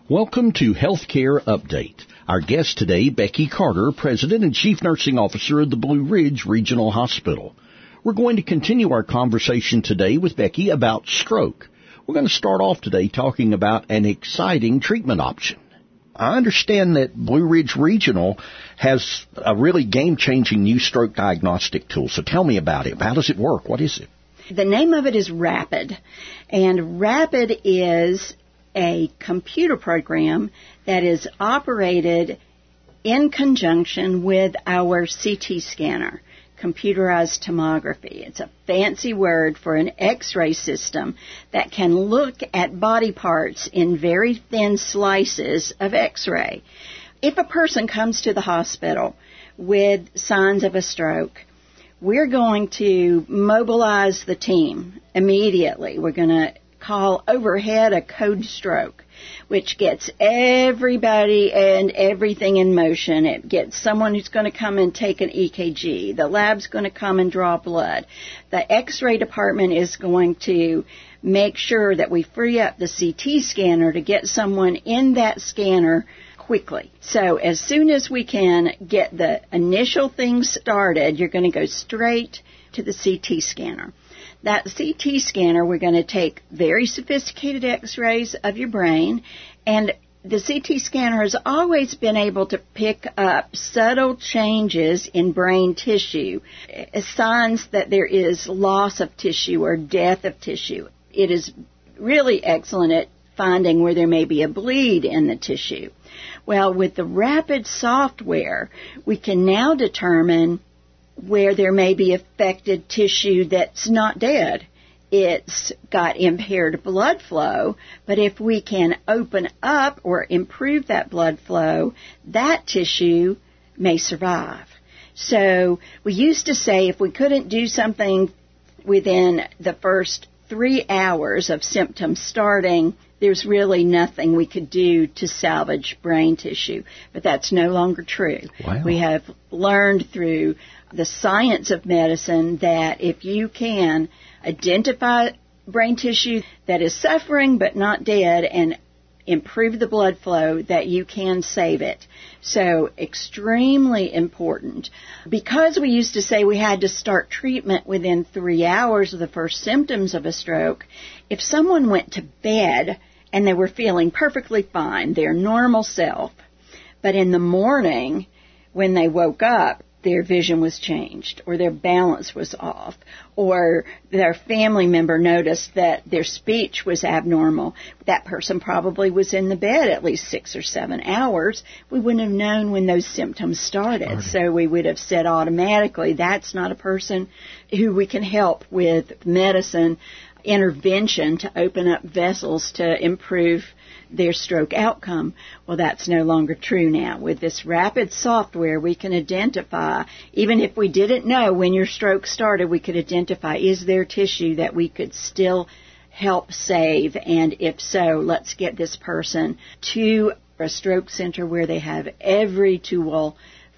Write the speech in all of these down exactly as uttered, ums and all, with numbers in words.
Welcome to Healthcare Update. Our guest today, Becky Carter, President and Chief Nursing Officer of the Blue Ridge Regional Hospital. We're going to continue our conversation today with Becky about stroke. We're going to start off today talking about an exciting treatment option. I understand that Blue Ridge Regional has a really game-changing new stroke diagnostic tool. So tell me about it. How does it work? What is it? The name of it is RAPID. And RAPID is a computer program that is operated in conjunction with our C T scanner, computerized tomography. It's a fancy word for an X-ray system that can look at body parts in very thin slices of X-ray. If a person comes to the hospital with signs of a stroke, we're going to mobilize the team immediately. We're going to call overhead a code stroke, which gets everybody and everything in motion. It gets someone who's going to come and take an E K G. The lab's going to come and draw blood. The X-ray department is going to make sure that we free up the C T scanner to get someone in that scanner quickly. So as soon as we can get the initial things started, you're going to go straight to the C T scanner. That C T scanner, we're going to take very sophisticated X-rays of your brain, and the C T scanner has always been able to pick up subtle changes in brain tissue, signs that there is loss of tissue or death of tissue. It is really excellent at finding where there may be a bleed in the tissue. Well, with the RAPID software, we can now determine where there may be affected tissue that's not dead. It's got impaired blood flow, but if we can open up or improve that blood flow, that tissue may survive. So we used to say if we couldn't do something within the first three hours of symptoms starting, there's really nothing we could do to salvage brain tissue. But that's no longer true. Wow. We have learned through the science of medicine that if you can identify brain tissue that is suffering but not dead and improve the blood flow, that you can save it. So extremely important. Because we used to say we had to start treatment within three hours of the first symptoms of a stroke, if someone went to bed and they were feeling perfectly fine, their normal self, but in the morning when they woke up, their vision was changed, or their balance was off, or their family member noticed that their speech was abnormal. That person probably was in the bed at least six or seven hours. We wouldn't have known when those symptoms started. started. So we would have said automatically, that's not a person who we can help with medicine intervention to open up vessels to improve their stroke outcome. Well, that's no longer true now. With this RAPID software, we can identify, even if we didn't know when your stroke started, we could identify, is there tissue that we could still help save? And if so, let's get this person to a stroke center where they have every tool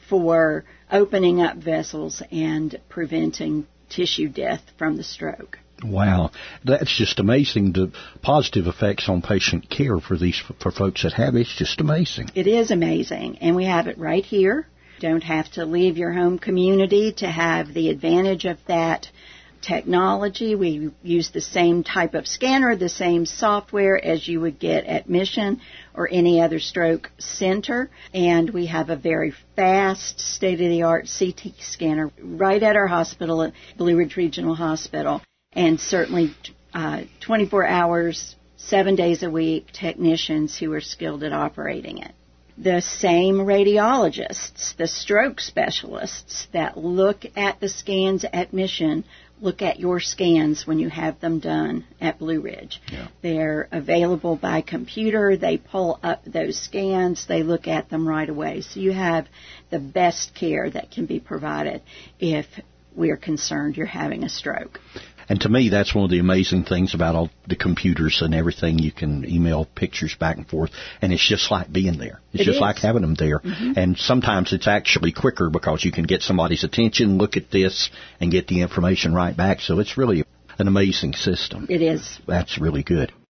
for opening up vessels and preventing tissue death from the stroke. Wow, that's just amazing. The positive effects on patient care for these for folks that have it, it's just amazing. It is amazing, and we have it right here. Don't have to leave your home community to have the advantage of that technology. We use the same type of scanner, the same software as you would get at Mission or any other stroke center, and we have a very fast, state-of-the-art C T scanner right at our hospital at Blue Ridge Regional Hospital. And certainly uh, twenty-four hours, seven days a week, technicians who are skilled at operating it. The same radiologists, the stroke specialists that look at the scans at Mission, look at your scans when you have them done at Blue Ridge. Yeah. They're available by computer. They pull up those scans. They look at them right away. So you have the best care that can be provided if we're concerned you're having a stroke. And to me, that's one of the amazing things about all the computers and everything. You can email pictures back and forth, and it's just like being there. It's it just is. like having them there. Mm-hmm. And sometimes it's actually quicker because you can get somebody's attention, look at this, and get the information right back. So it's really an amazing system. It is. That's really good.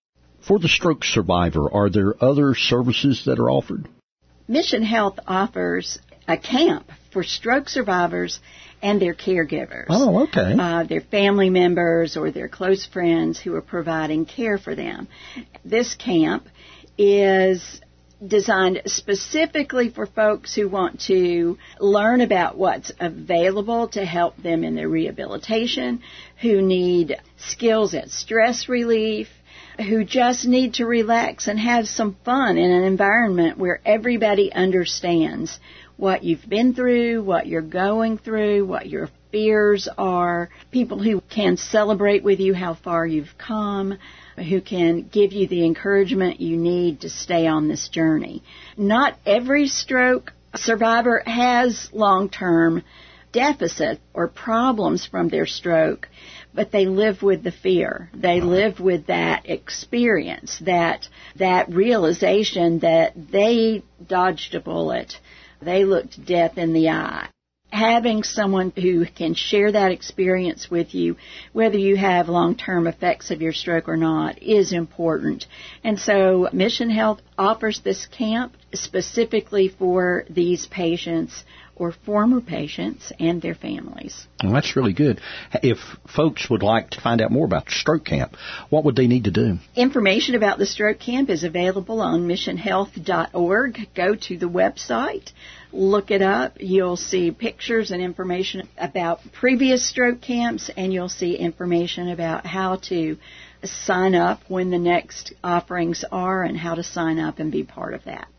For the stroke survivor, are there other services that are offered? Mission Health offers a camp for stroke survivors and their caregivers. Oh, okay. Uh, their family members or their close friends who are providing care for them. This camp is designed specifically for folks who want to learn about what's available to help them in their rehabilitation, who need skills at stress relief, who just need to relax and have some fun in an environment where everybody understands what you've been through, what you're going through, what your fears are, people who can celebrate with you how far you've come, who can give you the encouragement you need to stay on this journey. Not every stroke survivor has long-term deficit or problems from their stroke, but they live with the fear. They live with that experience, that that realization that they dodged a bullet. They looked death in the eye. Having someone who can share that experience with you, whether you have long-term effects of your stroke or not, is important. And so Mission Health offers this camp specifically for these patients or former patients and their families. Well, that's really good. If folks would like to find out more about the stroke camp, what would they need to do? Information about the stroke camp is available on mission health dot org. Go to the website, look it up. You'll see pictures and information about previous stroke camps, and you'll see information about how to sign up when the next offerings are and how to sign up and be part of that.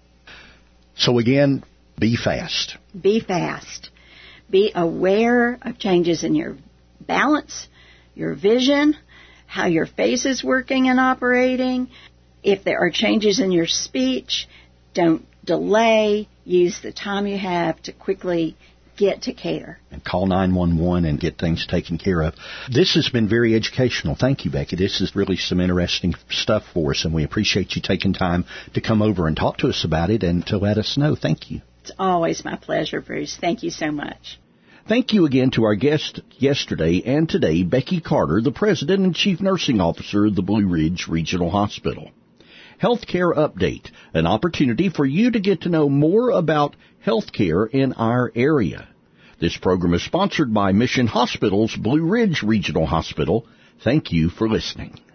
So again, be fast. Be fast. Be aware of changes in your balance, your vision, how your face is working and operating. If there are changes in your speech, don't delay. Use the time you have to quickly get to care. And call nine one one and get things taken care of. This has been very educational. Thank you, Becky. This is really some interesting stuff for us, and we appreciate you taking time to come over and talk to us about it and to let us know. Thank you. It's always my pleasure, Bruce. Thank you so much. Thank you again to our guest yesterday and today, Becky Carter, the President and Chief Nursing Officer of the Blue Ridge Regional Hospital. Healthcare Update, an opportunity for you to get to know more about healthcare in our area. This program is sponsored by Mission Hospital's Blue Ridge Regional Hospital. Thank you for listening.